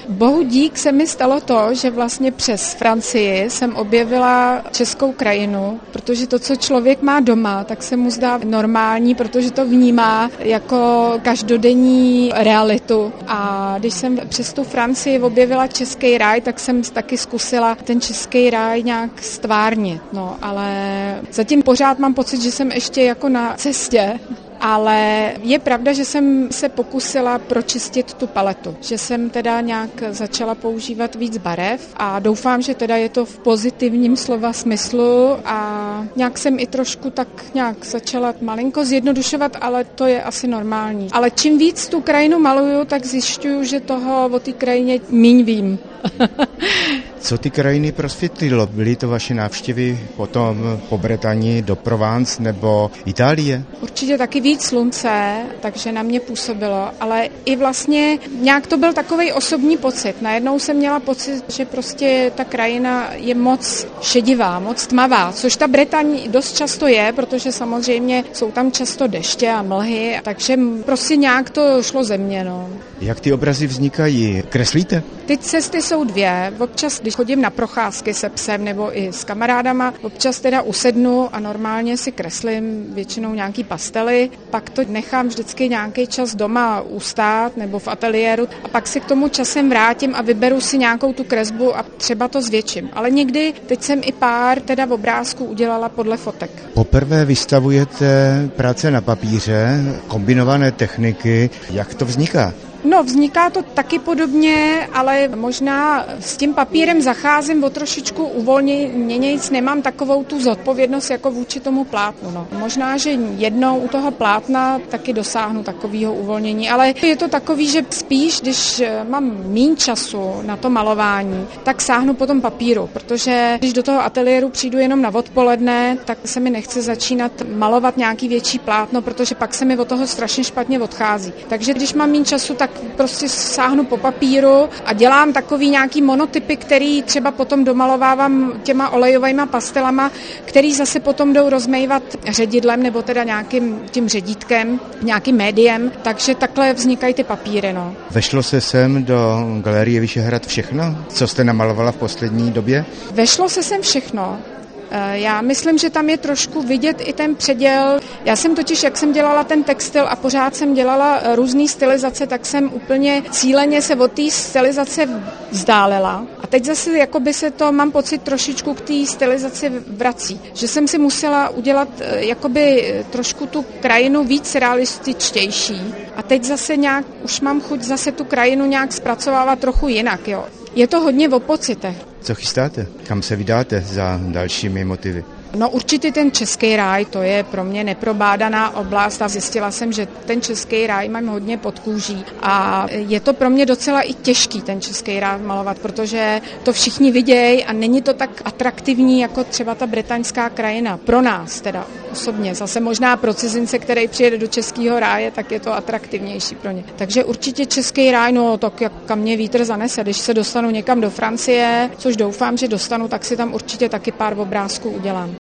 Bohu dík se mi stalo to, že vlastně přes Francii jsem objevila českou krajinu, protože to, co člověk má doma, tak se mu zdá normální, protože to vnímá jako každodenní realitu. A když jsem přes tu Francii objevila český ráj, tak jsem taky zkusila ten český ráj nějak stvárnit. No, ale zatím pořád mám pocit, že jsem ještě jako na cestě. Ale je pravda, že jsem se pokusila pročistit tu paletu, že jsem teda nějak začala používat víc barev a doufám, že teda je to v pozitivním slova smyslu a nějak jsem i trošku tak nějak začala malinko zjednodušovat, ale to je asi normální. Ale čím víc tu krajinu maluju, tak zjišťuju, že toho o té krajině míň vím. Co ty krajiny prosvětlilo? Byly to vaše návštěvy potom po Bretani do Provence nebo Itálie? Určitě taky víc slunce, takže na mě působilo, ale i vlastně nějak to byl takovej osobní pocit. Najednou jsem měla pocit, že prostě ta krajina je moc šedivá, moc tmavá, což ta Bretaň dost často je, protože samozřejmě jsou tam často deště a mlhy, takže prostě nějak to šlo ze mě. No. Jak ty obrazy vznikají? Kreslíte? Ty cesty jsou dvě. Občas, když chodím na procházky se psem nebo i s kamarádama, občas teda usednu a normálně si kreslím většinou nějaký pastely, pak to nechám vždycky nějaký čas doma ustát nebo v ateliéru a pak si k tomu časem vrátím a vyberu si nějakou tu kresbu a třeba to zvětším. Ale někdy, teď jsem i pár teda obrázků udělala podle fotek. Poprvé vystavujete práce na papíře, kombinované techniky. Jak to vzniká? No, vzniká to taky podobně, ale možná s tím papírem zacházím o trošičku uvolněnějc, nemám takovou tu zodpovědnost jako vůči tomu plátnu. No. Možná, že jednou u toho plátna taky dosáhnu takového uvolnění, ale je to takový, že spíš, když mám míň času na to malování, tak sáhnu po tom papíru, protože když do toho ateliéru přijdu jenom na odpoledne, tak se mi nechce začínat malovat nějaký větší plátno, protože pak se mi od toho strašně špatně odchází. Takže když mám míň času, tak prostě sáhnu po papíru a dělám takový nějaký monotypy, který třeba potom domalovávám těma olejovými pastelama, který zase potom jdou rozmejvat ředidlem nebo teda nějakým tím ředítkem, nějakým médiem, takže takhle vznikají ty papíry. No. Vešlo se sem do Galerie Vyšehrad všechno, co jste namalovala v poslední době? Vešlo se sem všechno. Já myslím, že tam je trošku vidět i ten předěl. Já jsem totiž, jak jsem dělala ten textil a pořád jsem dělala různý stylizace, tak jsem úplně cíleně se od té stylizace vzdálila. A teď zase jakoby se to, mám pocit, trošičku k té stylizaci vrací. Že jsem si musela udělat jakoby trošku tu krajinu víc realističtější. A teď zase nějak, už mám chuť zase tu krajinu nějak zpracovávat trochu jinak, jo. Je to hodně o pocitech. Co chystáte? Kam se vydáte za dalšími motivy? No určitě ten český ráj, to je pro mě neprobádaná oblast a zjistila jsem, že ten český ráj mám hodně pod kůží a je to pro mě docela i těžký ten český ráj malovat, protože to všichni vidějí a není to tak atraktivní jako třeba ta bretaňská krajina. Pro nás teda osobně, zase možná pro cizince, který přijede do českého ráje, tak je to atraktivnější pro ně. Takže určitě český ráj, no tak jak kam mě vítr zanese, když se dostanu někam do Francie, což doufám, že dostanu, tak si tam určitě taky pár obrázků udělám.